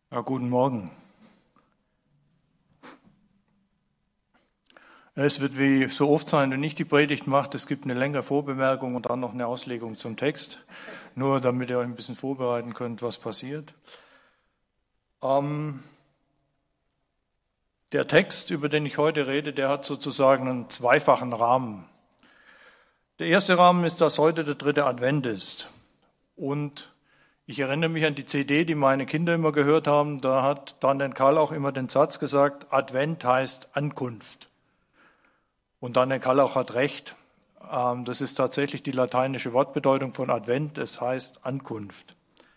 Ja, guten Morgen. Es wird wie so oft sein, wenn ich die Predigt mache, es gibt eine längere Vorbemerkung und dann noch eine Auslegung zum Text, nur damit ihr euch ein bisschen vorbereiten könnt, was passiert. Der Text, über den ich heute rede, der hat sozusagen einen zweifachen Rahmen. Der erste Rahmen ist, dass heute der 3. Advent ist. Und ich erinnere mich an die CD, die meine Kinder immer gehört haben. Da hat Daniel Karl auch immer den Satz gesagt, Advent heißt Ankunft. Und Daniel Karl auch hat recht. Das ist tatsächlich die lateinische Wortbedeutung von Advent. Es heißt Ankunft.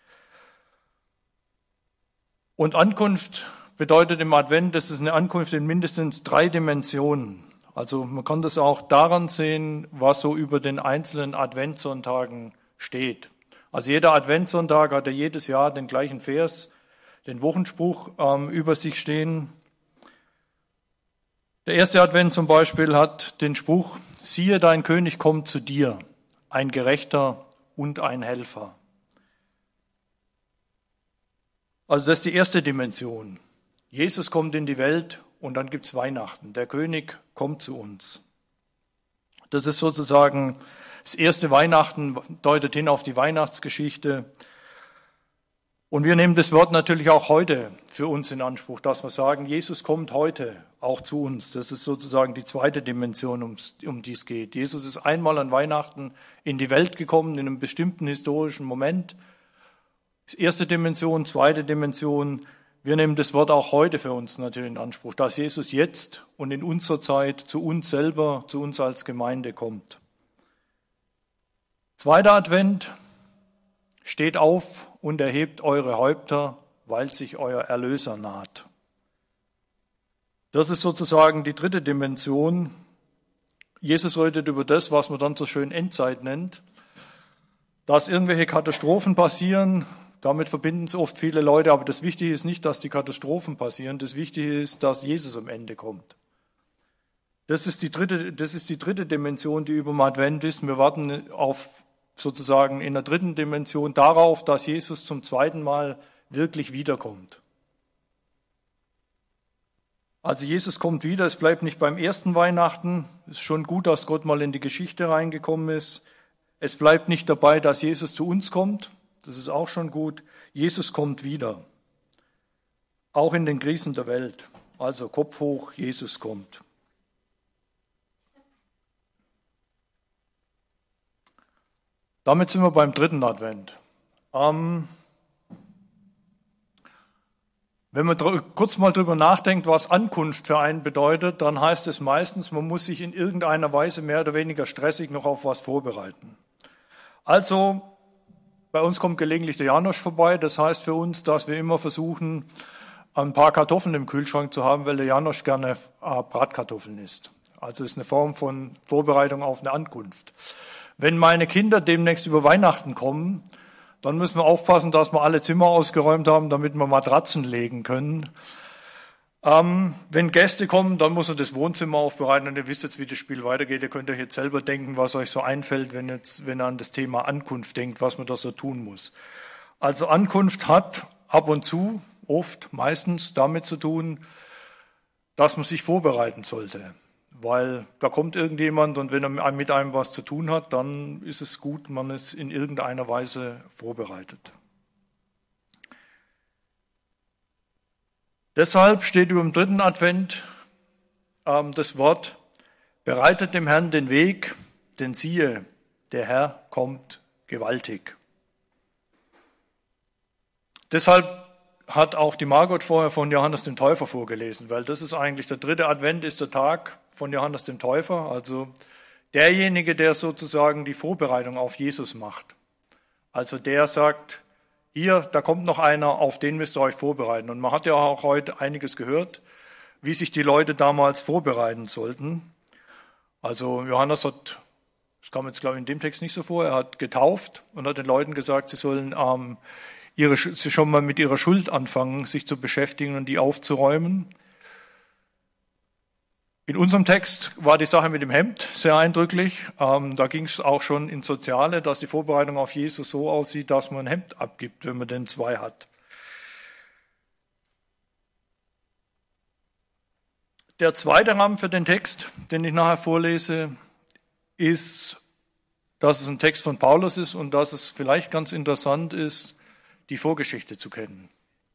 Und Ankunft bedeutet im Advent, das ist eine Ankunft in mindestens 3 Dimensionen. Also man kann das auch daran sehen, was so über den einzelnen Adventssonntagen steht. Also jeder Adventssonntag hat ja jedes Jahr den gleichen Vers, den Wochenspruch über sich stehen. Der erste Advent zum Beispiel hat den Spruch, siehe, dein König kommt zu dir, ein Gerechter und ein Helfer. Also das ist die erste Dimension. Jesus kommt in die Welt und dann gibt's Weihnachten. Der König kommt zu uns. Das ist sozusagen das erste Weihnachten, deutet hin auf die Weihnachtsgeschichte. Und wir nehmen das Wort natürlich auch heute für uns in Anspruch, dass wir sagen, Jesus kommt heute auch zu uns. Das ist sozusagen die zweite Dimension, um die es geht. Jesus ist einmal an Weihnachten in die Welt gekommen, in einem bestimmten historischen Moment. Das erste Dimension, zweite Dimension. Wir nehmen das Wort auch heute für uns natürlich in Anspruch, dass Jesus jetzt und in unserer Zeit zu uns selber, zu uns als Gemeinde kommt. Zweiter Advent, steht auf und erhebt eure Häupter, weil sich euer Erlöser naht. Das ist sozusagen die dritte Dimension. Jesus redet über das, was man dann so schön Endzeit nennt, dass irgendwelche Katastrophen passieren. Damit verbinden es oft viele Leute, aber das Wichtige ist nicht, dass die Katastrophen passieren. Das Wichtige ist, dass Jesus am Ende kommt. Das ist die dritte Dimension, die über dem Advent ist. Wir warten auf sozusagen in der dritten Dimension darauf, dass Jesus zum zweiten Mal wirklich wiederkommt. Also Jesus kommt wieder, es bleibt nicht beim ersten Weihnachten. Es ist schon gut, dass Gott mal in die Geschichte reingekommen ist. Es bleibt nicht dabei, dass Jesus zu uns kommt. Das ist auch schon gut. Jesus kommt wieder. Auch in den Krisen der Welt. Also Kopf hoch, Jesus kommt. Damit sind wir beim 3. Advent. Wenn man kurz mal drüber nachdenkt, was Ankunft für einen bedeutet, dann heißt es meistens, man muss sich in irgendeiner Weise mehr oder weniger stressig noch auf was vorbereiten. Also, bei uns kommt gelegentlich der Janosch vorbei. Das heißt für uns, dass wir immer versuchen, ein paar Kartoffeln im Kühlschrank zu haben, weil der Janosch gerne Bratkartoffeln isst. Also ist eine Form von Vorbereitung auf eine Ankunft. Wenn meine Kinder demnächst über Weihnachten kommen, dann müssen wir aufpassen, dass wir alle Zimmer ausgeräumt haben, damit wir Matratzen legen können. Wenn Gäste kommen, dann muss man das Wohnzimmer aufbereiten und ihr wisst jetzt, wie das Spiel weitergeht. Ihr könnt euch jetzt selber denken, was euch so einfällt, wenn ihr an das Thema Ankunft denkt, was man da so tun muss. Also Ankunft hat ab und zu, oft, meistens damit zu tun, dass man sich vorbereiten sollte. Weil da kommt irgendjemand und wenn er mit einem was zu tun hat, dann ist es gut, man ist in irgendeiner Weise vorbereitet. Deshalb steht über dem 3. Advent das Wort, bereitet dem Herrn den Weg, denn siehe, der Herr kommt gewaltig. Deshalb hat auch die Margot vorher von Johannes dem Täufer vorgelesen, weil das ist eigentlich, der 3. Advent ist der Tag von Johannes dem Täufer, also derjenige, der sozusagen die Vorbereitung auf Jesus macht. Also der sagt, hier, da kommt noch einer, auf den müsst ihr euch vorbereiten. Und man hat ja auch heute einiges gehört, wie sich die Leute damals vorbereiten sollten. Also Johannes hat, das kam jetzt glaube ich in dem Text nicht so vor, er hat getauft und hat den Leuten gesagt, sie sollen schon mal mit ihrer Schuld anfangen, sich zu beschäftigen und die aufzuräumen. In unserem Text war die Sache mit dem Hemd sehr eindrücklich. Da ging es auch schon ins Soziale, dass die Vorbereitung auf Jesus so aussieht, dass man ein Hemd abgibt, wenn man denn 2 hat. Der zweite Rahmen für den Text, den ich nachher vorlese, ist, dass es ein Text von Paulus ist und dass es vielleicht ganz interessant ist, die Vorgeschichte zu kennen.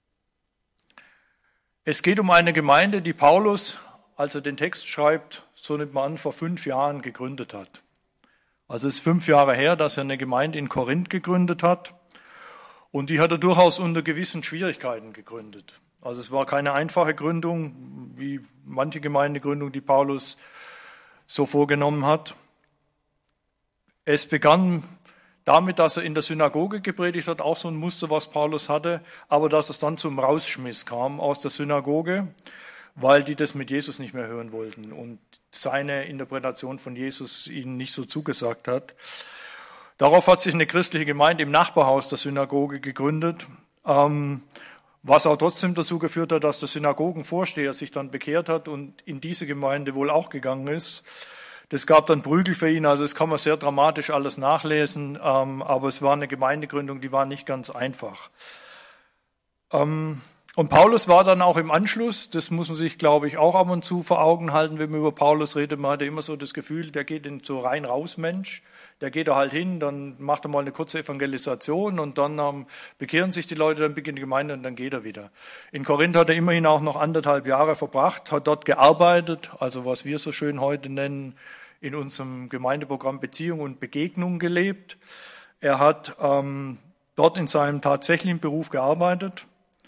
Es geht um eine Gemeinde, die Paulus, als er den Text schreibt, so nimmt man an, vor 5 Jahren gegründet hat. Also es ist 5 Jahre her, dass er eine Gemeinde in Korinth gegründet hat. Und die hat er durchaus unter gewissen Schwierigkeiten gegründet. Also es war keine einfache Gründung, wie manche Gemeindegründung, die Paulus so vorgenommen hat. Es begann damit, dass er in der Synagoge gepredigt hat, auch so ein Muster, was Paulus hatte, aber dass es dann zum Rausschmiss kam aus der Synagoge, weil die das mit Jesus nicht mehr hören wollten und seine Interpretation von Jesus ihnen nicht so zugesagt hat. Darauf hat sich eine christliche Gemeinde im Nachbarhaus der Synagoge gegründet, was auch trotzdem dazu geführt hat, dass der Synagogenvorsteher sich dann bekehrt hat und in diese Gemeinde wohl auch gegangen ist. Das gab dann Prügel für ihn, also das kann man sehr dramatisch alles nachlesen, aber es war eine Gemeindegründung, die war nicht ganz einfach. Und Paulus war dann auch im Anschluss, das muss man sich, glaube ich, auch ab und zu vor Augen halten, wenn man über Paulus redet, man hatte immer so das Gefühl, der geht in so rein-raus-Mensch, der geht da halt hin, dann macht er mal eine kurze Evangelisation und dann bekehren sich die Leute, dann beginnt die Gemeinde und dann geht er wieder. In Korinth hat er immerhin auch noch 1,5 Jahre verbracht, hat dort gearbeitet, also was wir so schön heute nennen, in unserem Gemeindeprogramm Beziehung und Begegnung gelebt. Er hat dort in seinem tatsächlichen Beruf gearbeitet.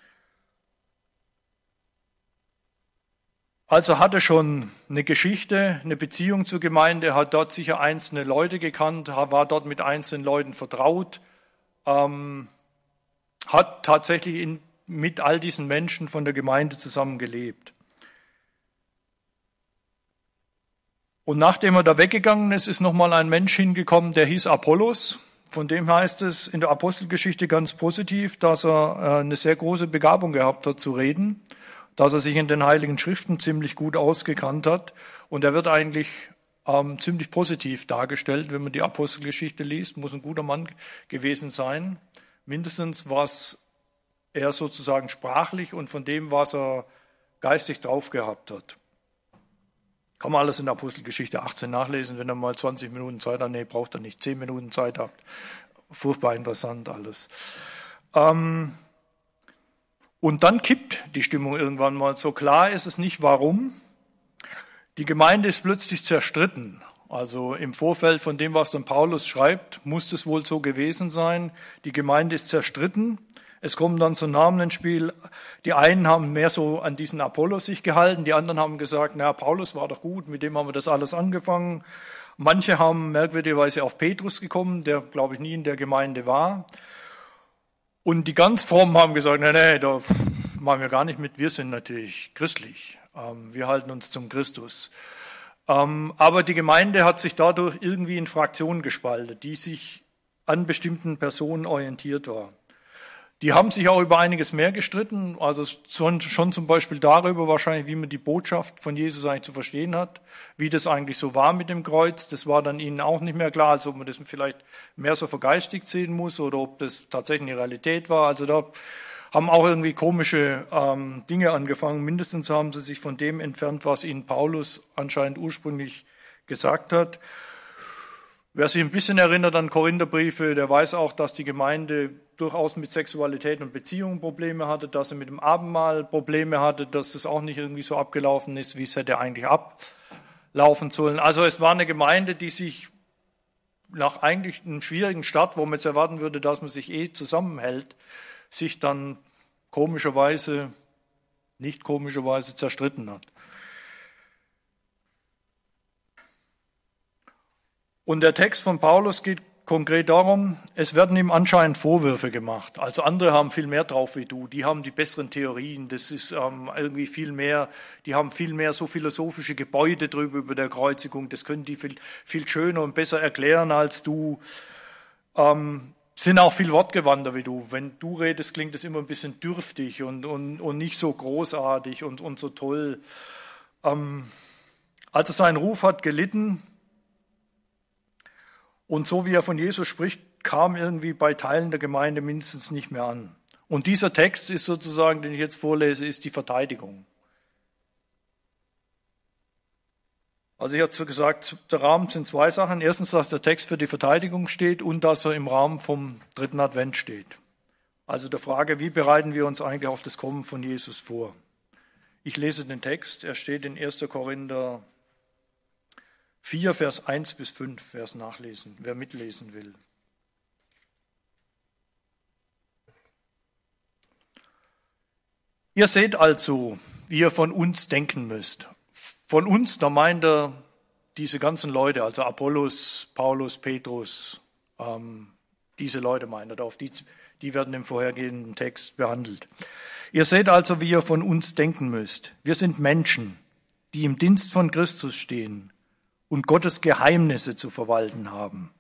Also hatte schon eine Geschichte, eine Beziehung zur Gemeinde, hat dort sicher einzelne Leute gekannt, war dort mit einzelnen Leuten vertraut, hat tatsächlich mit all diesen Menschen von der Gemeinde zusammen gelebt. Und nachdem er da weggegangen ist, ist nochmal ein Mensch hingekommen, der hieß Apollos. Von dem heißt es in der Apostelgeschichte ganz positiv, dass er eine sehr große Begabung gehabt hat zu reden, dass er sich in den Heiligen Schriften ziemlich gut ausgekannt hat. Und er wird eigentlich ziemlich positiv dargestellt, wenn man die Apostelgeschichte liest. Muss ein guter Mann gewesen sein. Mindestens was er sozusagen sprachlich und von dem, was er geistig drauf gehabt hat. Kann man alles in der Apostelgeschichte 18 nachlesen, wenn ihr mal 20 Minuten Zeit habt. Nee, braucht ihr nicht, 10 Minuten Zeit habt. Furchtbar interessant alles. Und dann kippt die Stimmung irgendwann mal. So klar ist es nicht, warum. Die Gemeinde ist plötzlich zerstritten. Also im Vorfeld von dem, was dann Paulus schreibt, muss es wohl so gewesen sein. Die Gemeinde ist zerstritten. Es kommen dann so Namen ins Spiel. Die einen haben mehr so an diesen Apollos sich gehalten. Die anderen haben gesagt, na, Paulus war doch gut, mit dem haben wir das alles angefangen. Manche haben merkwürdigerweise auf Petrus gekommen, der, glaube ich, nie in der Gemeinde war. Und die ganz Frommen haben gesagt, nee, da machen wir gar nicht mit, wir sind natürlich christlich, wir halten uns zum Christus. Aber die Gemeinde hat sich dadurch irgendwie in Fraktionen gespaltet, die sich an bestimmten Personen orientiert war. Die haben sich auch über einiges mehr gestritten, also schon zum Beispiel darüber wahrscheinlich, wie man die Botschaft von Jesus eigentlich zu verstehen hat, wie das eigentlich so war mit dem Kreuz. Das war dann ihnen auch nicht mehr klar, also ob man das vielleicht mehr so vergeistigt sehen muss oder ob das tatsächlich eine Realität war. Also da haben auch irgendwie komische Dinge angefangen. Mindestens haben sie sich von dem entfernt, was ihnen Paulus anscheinend ursprünglich gesagt hat. Wer sich ein bisschen erinnert an Korintherbriefe, der weiß auch, dass die Gemeinde durchaus mit Sexualität und Beziehungen Probleme hatte, dass sie mit dem Abendmahl Probleme hatte, dass es auch nicht irgendwie so abgelaufen ist, wie es hätte eigentlich ablaufen sollen. Also es war eine Gemeinde, die sich nach eigentlich einem schwierigen Start, wo man jetzt erwarten würde, dass man sich zusammenhält, sich dann nicht komischerweise zerstritten hat. Und der Text von Paulus geht konkret darum, es werden ihm anscheinend Vorwürfe gemacht. Also andere haben viel mehr drauf wie du, die haben die besseren Theorien, das ist irgendwie viel mehr, die haben viel mehr so philosophische Gebäude drüber über der Kreuzigung, das können die viel schöner und besser erklären als du, sind auch viel wortgewandter wie du. Wenn du redest, klingt es immer ein bisschen dürftig und nicht so großartig und so toll. Also sein Ruf hat gelitten. Und so wie er von Jesus spricht, kam irgendwie bei Teilen der Gemeinde mindestens nicht mehr an. Und dieser Text ist sozusagen, den ich jetzt vorlese, ist die Verteidigung. Also ich hatte gesagt, der Rahmen sind zwei Sachen. Erstens, dass der Text für die Verteidigung steht und dass er im Rahmen vom dritten Advent steht. Also der Frage, wie bereiten wir uns eigentlich auf das Kommen von Jesus vor? Ich lese den Text, er steht in 1. Korinther 4, Vers 1 bis 5, wer mitlesen will. Ihr seht also, wie ihr von uns denken müsst. Von uns, da meint er diese ganzen Leute, also Apollos, Paulus, Petrus, diese Leute meint er, auf die werden im vorhergehenden Text behandelt. Ihr seht also, wie ihr von uns denken müsst. Wir sind Menschen, die im Dienst von Christus stehen und Gottes Geheimnisse zu verwalten haben.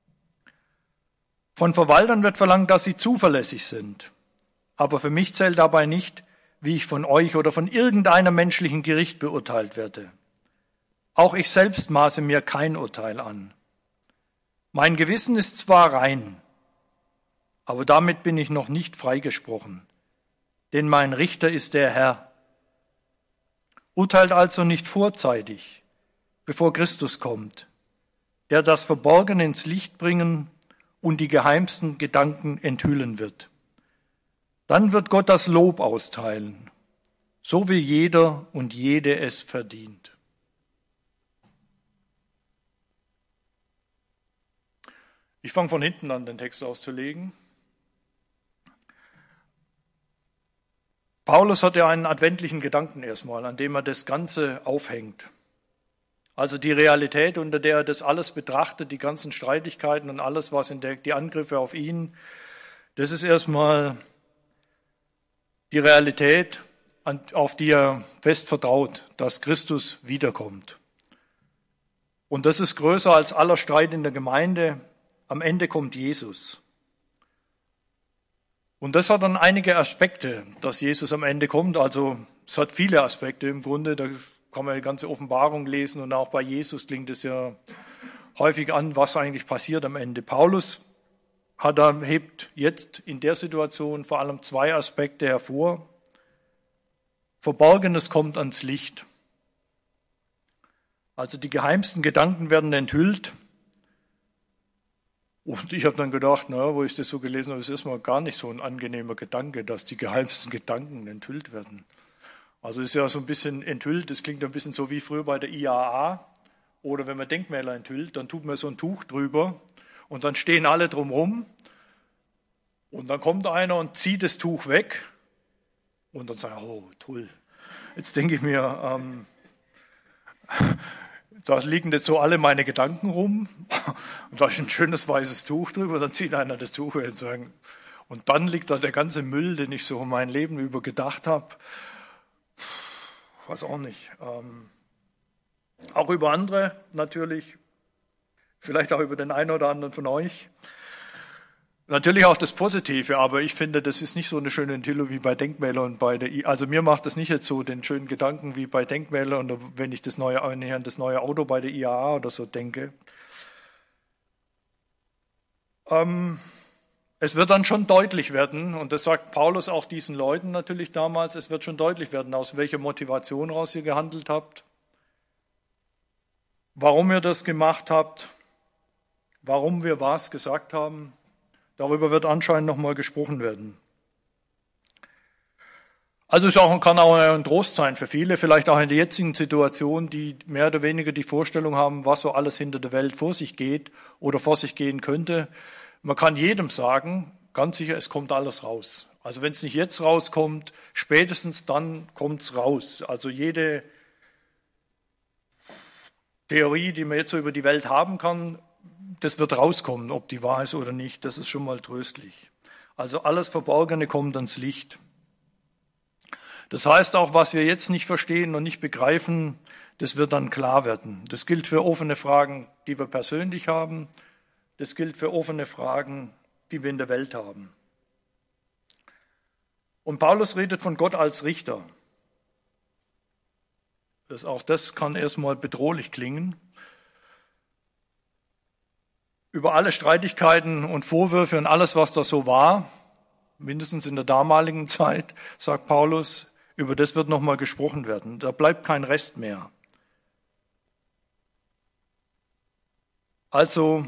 Von Verwaltern wird verlangt, dass sie zuverlässig sind. Aber für mich zählt dabei nicht, wie ich von euch oder von irgendeinem menschlichen Gericht beurteilt werde. Auch ich selbst maße mir kein Urteil an. Mein Gewissen ist zwar rein, aber damit bin ich noch nicht freigesprochen, denn mein Richter ist der Herr. Urteilt also nicht vorzeitig, bevor Christus kommt, der das Verborgene ins Licht bringen und die geheimsten Gedanken enthüllen wird. Dann wird Gott das Lob austeilen, so wie jeder und jede es verdient. Ich fange von hinten an, den Text auszulegen. Paulus hat ja einen adventlichen Gedanken erstmal, an dem er das Ganze aufhängt. Also die Realität, unter der er das alles betrachtet, die ganzen Streitigkeiten und alles, was die Angriffe auf ihn, das ist erstmal die Realität, auf die er fest vertraut, dass Christus wiederkommt. Und das ist größer als aller Streit in der Gemeinde. Am Ende kommt Jesus. Und das hat dann einige Aspekte, dass Jesus am Ende kommt. Also es hat viele Aspekte im Grunde. Da kann man die ganze Offenbarung lesen und auch bei Jesus klingt es ja häufig an, was eigentlich passiert am Ende. Paulus hebt jetzt in der Situation vor allem zwei Aspekte hervor. Verborgenes kommt ans Licht. Also die geheimsten Gedanken werden enthüllt. Und ich habe dann gedacht, wo ich das so gelesen habe, ist erstmal gar nicht so ein angenehmer Gedanke, dass die geheimsten Gedanken enthüllt werden. Also ist ja so ein bisschen enthüllt, das klingt ein bisschen so wie früher bei der IAA. Oder wenn man Denkmäler enthüllt, dann tut man so ein Tuch drüber. Und dann stehen alle drumherum und dann kommt einer und zieht das Tuch weg und dann sagt er, oh toll. Jetzt denke ich mir, da liegen jetzt so alle meine Gedanken rum und da ist ein schönes weißes Tuch drüber, dann zieht einer das Tuch weg und dann liegt da der ganze Müll, den ich so mein Leben über gedacht habe. Weiß auch nicht. Auch über andere natürlich. Vielleicht auch über den einen oder anderen von euch. Natürlich auch das Positive, aber ich finde, das ist nicht so eine schöne Enthüllung wie bei Denkmälern und also mir macht das nicht jetzt so den schönen Gedanken wie bei Denkmälern oder wenn ich an das neue Auto bei der IAA oder so denke. Es wird dann schon deutlich werden, und das sagt Paulus auch diesen Leuten natürlich damals, es wird schon deutlich werden, aus welcher Motivation raus ihr gehandelt habt, warum ihr das gemacht habt, warum wir was gesagt haben, darüber wird anscheinend nochmal gesprochen werden. Also kann auch ein Trost sein für viele, vielleicht auch in der jetzigen Situation, die mehr oder weniger die Vorstellung haben, was so alles hinter der Welt vor sich geht oder vor sich gehen könnte. Man kann jedem sagen, ganz sicher, es kommt alles raus. Also wenn es nicht jetzt rauskommt, spätestens dann kommt es raus. Also jede Theorie, die man jetzt so über die Welt haben kann, das wird rauskommen, ob die wahr ist oder nicht. Das ist schon mal tröstlich. Also alles Verborgene kommt ans Licht. Das heißt auch, was wir jetzt nicht verstehen und nicht begreifen, das wird dann klar werden. Das gilt für offene Fragen, die wir persönlich haben. Das gilt für offene Fragen, die wir in der Welt haben. Und Paulus redet von Gott als Richter. Auch das kann erstmal bedrohlich klingen. Über alle Streitigkeiten und Vorwürfe und alles, was da so war, mindestens in der damaligen Zeit, sagt Paulus, über das wird nochmal gesprochen werden. Da bleibt kein Rest mehr. Also,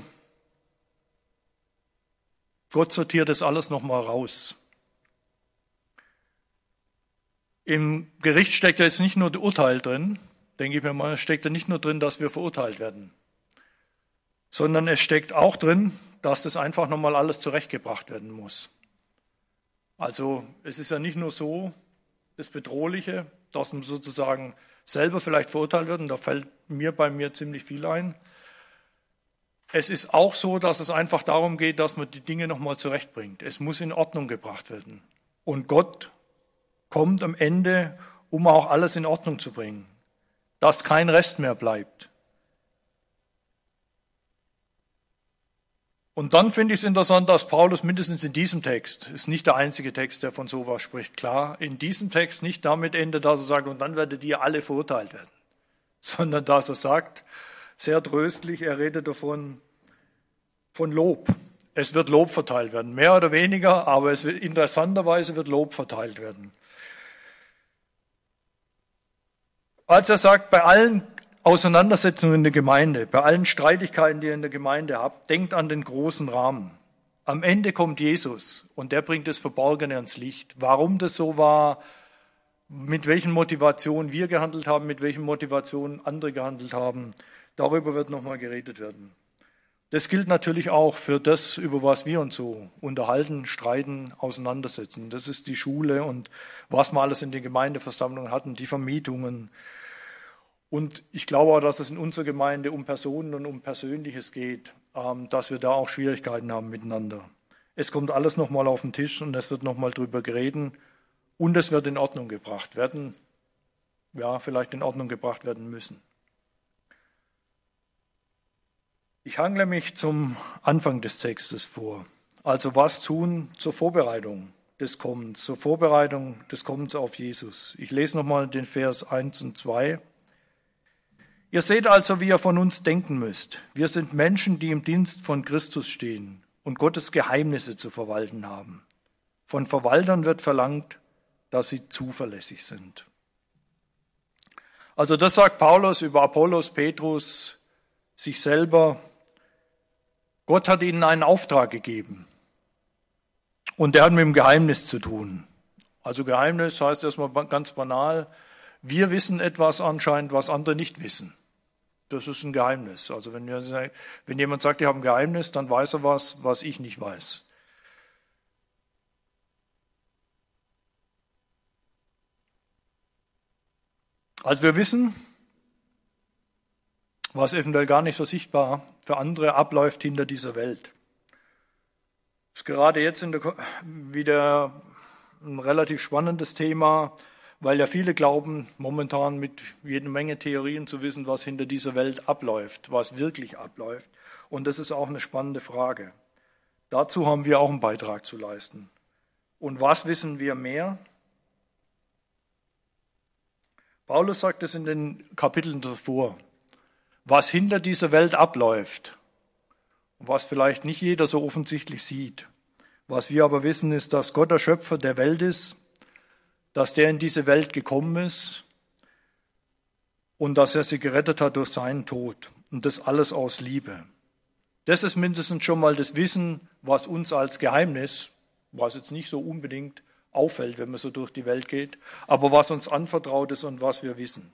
Gott sortiert das alles nochmal raus. Im Gericht steckt ja jetzt nicht nur das Urteil drin, denke ich mir mal, steckt ja nicht nur drin, dass wir verurteilt werden, sondern es steckt auch drin, dass das einfach nochmal alles zurechtgebracht werden muss. Also es ist ja nicht nur so das Bedrohliche, dass man sozusagen selber vielleicht verurteilt wird, und da fällt bei mir ziemlich viel ein. Es ist auch so, dass es einfach darum geht, dass man die Dinge nochmal zurechtbringt. Es muss in Ordnung gebracht werden. Und Gott kommt am Ende, um auch alles in Ordnung zu bringen, dass kein Rest mehr bleibt. Und dann finde ich es interessant, dass Paulus mindestens in diesem Text, ist nicht der einzige Text, der von sowas spricht, klar, in diesem Text nicht damit endet, dass er sagt, und dann werdet ihr alle verurteilt werden, sondern dass er sagt, sehr tröstlich, er redet davon, von Lob. Es wird Lob verteilt werden, mehr oder weniger, aber interessanterweise wird Lob verteilt werden. Als er sagt, bei allen Auseinandersetzungen in der Gemeinde, bei allen Streitigkeiten, die ihr in der Gemeinde habt, denkt an den großen Rahmen. Am Ende kommt Jesus und der bringt das Verborgene ans Licht. Warum das so war, mit welchen Motivationen wir gehandelt haben, mit welchen Motivationen andere gehandelt haben, darüber wird nochmal geredet werden. Das gilt natürlich auch für das, über was wir uns so unterhalten, streiten, auseinandersetzen. Das ist die Schule und was wir alles in den Gemeindeversammlungen hatten, die Vermietungen. Und ich glaube auch, dass es in unserer Gemeinde um Personen und um Persönliches geht, dass wir da auch Schwierigkeiten haben miteinander. Es kommt alles nochmal auf den Tisch und es wird nochmal drüber geredet und es wird in Ordnung gebracht werden, ja, vielleicht in Ordnung gebracht werden müssen. Ich hangle mich zum Anfang des Textes vor. Also was tun zur Vorbereitung des Kommens, zur Vorbereitung des Kommens auf Jesus. Ich lese nochmal den Vers 1 und 2. Ihr seht also, wie ihr von uns denken müsst. Wir sind Menschen, die im Dienst von Christus stehen und Gottes Geheimnisse zu verwalten haben. Von Verwaltern wird verlangt, dass sie zuverlässig sind. Also das sagt Paulus über Apollos, Petrus, sich selber. Gott hat ihnen einen Auftrag gegeben und der hat mit dem Geheimnis zu tun. Also Geheimnis heißt erstmal ganz banal, wir wissen etwas anscheinend, was andere nicht wissen. Das ist ein Geheimnis. Also wenn jemand sagt, ich habe ein Geheimnis, dann weiß er was ich nicht weiß. Also wir wissen, was eventuell gar nicht so sichtbar für andere abläuft hinter dieser Welt. Das ist gerade jetzt wieder ein relativ spannendes Thema, weil ja viele glauben, momentan mit jeder Menge Theorien zu wissen, was hinter dieser Welt abläuft, was wirklich abläuft. Und das ist auch eine spannende Frage. Dazu haben wir auch einen Beitrag zu leisten. Und was wissen wir mehr? Paulus sagt es in den Kapiteln davor. Was hinter dieser Welt abläuft, was vielleicht nicht jeder so offensichtlich sieht. Was wir aber wissen, ist, dass Gott der Schöpfer der Welt ist, dass der in diese Welt gekommen ist und dass er sie gerettet hat durch seinen Tod. Und das alles aus Liebe. Das ist mindestens schon mal das Wissen, was uns als Geheimnis, was jetzt nicht so unbedingt auffällt, wenn man so durch die Welt geht, aber was uns anvertraut ist und was wir wissen.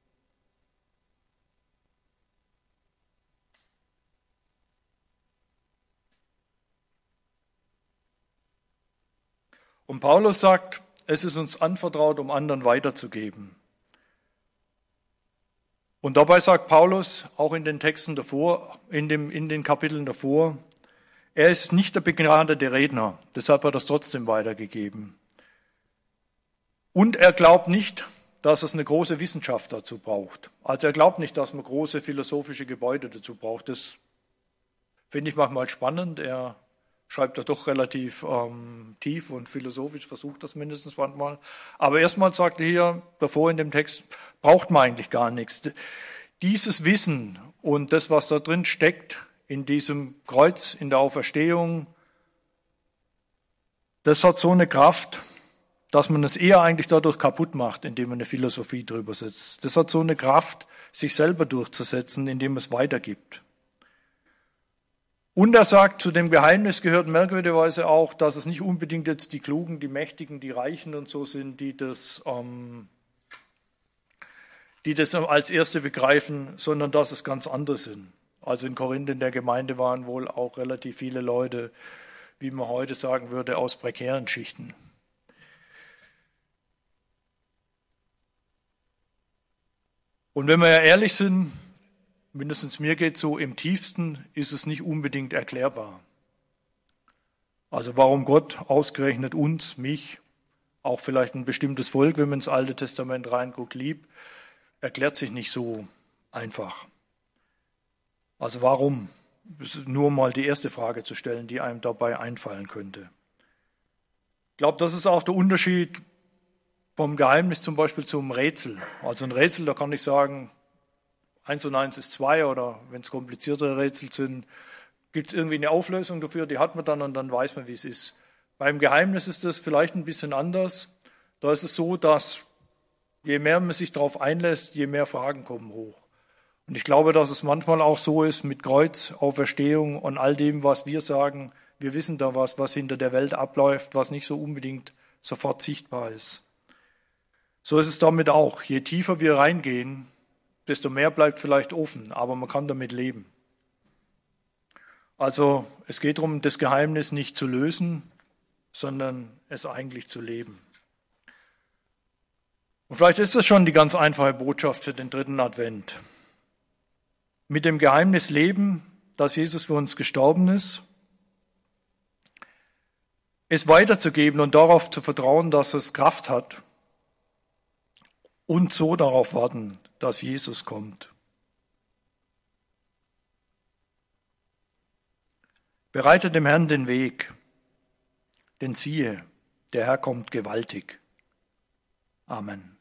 Und Paulus sagt, es ist uns anvertraut, um anderen weiterzugeben. Und dabei sagt Paulus, auch in den Texten davor, in den Kapiteln davor, er ist nicht der begnadete Redner, deshalb hat er es trotzdem weitergegeben. Und er glaubt nicht, dass es eine große Wissenschaft dazu braucht. Also er glaubt nicht, dass man große philosophische Gebäude dazu braucht. Das finde ich manchmal spannend. Er schreibt das doch relativ tief und philosophisch, versucht das mindestens manchmal. Aber erstmal sagt er hier davor in dem Text, braucht man eigentlich gar nichts. Dieses Wissen und das, was da drin steckt, in diesem Kreuz, in der Auferstehung, das hat so eine Kraft, dass man es eher eigentlich dadurch kaputt macht, indem man eine Philosophie drüber setzt. Das hat so eine Kraft, sich selber durchzusetzen, indem es weitergibt. Und er sagt, zu dem Geheimnis gehört merkwürdigerweise auch, dass es nicht unbedingt jetzt die Klugen, die Mächtigen, die Reichen und so sind, die das als Erste begreifen, sondern dass es ganz andere sind. Also in Korinth in der Gemeinde waren wohl auch relativ viele Leute, wie man heute sagen würde, aus prekären Schichten. Und wenn wir ja ehrlich sind, mindestens mir geht so, im tiefsten ist es nicht unbedingt erklärbar. Also warum Gott ausgerechnet uns, mich, auch vielleicht ein bestimmtes Volk, wenn man ins Alte Testament reinguckt, liebt, erklärt sich nicht so einfach. Also warum? Das ist nur mal die erste Frage zu stellen, die einem dabei einfallen könnte. Ich glaube, das ist auch der Unterschied vom Geheimnis zum Beispiel zum Rätsel. Also ein Rätsel, da kann ich sagen, 1 und 1 ist 2 oder wenn es kompliziertere Rätsel sind, gibt es irgendwie eine Auflösung dafür, die hat man dann und dann weiß man, wie es ist. Beim Geheimnis ist das vielleicht ein bisschen anders. Da ist es so, dass je mehr man sich darauf einlässt, je mehr Fragen kommen hoch. Und ich glaube, dass es manchmal auch so ist mit Kreuz, Auferstehung und all dem, was wir sagen. Wir wissen da was hinter der Welt abläuft, was nicht so unbedingt sofort sichtbar ist. So ist es damit auch. Je tiefer wir reingehen, desto mehr bleibt vielleicht offen, aber man kann damit leben. Also es geht darum, das Geheimnis nicht zu lösen, sondern es eigentlich zu leben. Und vielleicht ist das schon die ganz einfache Botschaft für den 3. Advent. Mit dem Geheimnis leben, dass Jesus für uns gestorben ist, es weiterzugeben und darauf zu vertrauen, dass es Kraft hat und so darauf warten, dass Jesus kommt. Bereitet dem Herrn den Weg, denn siehe, der Herr kommt gewaltig. Amen.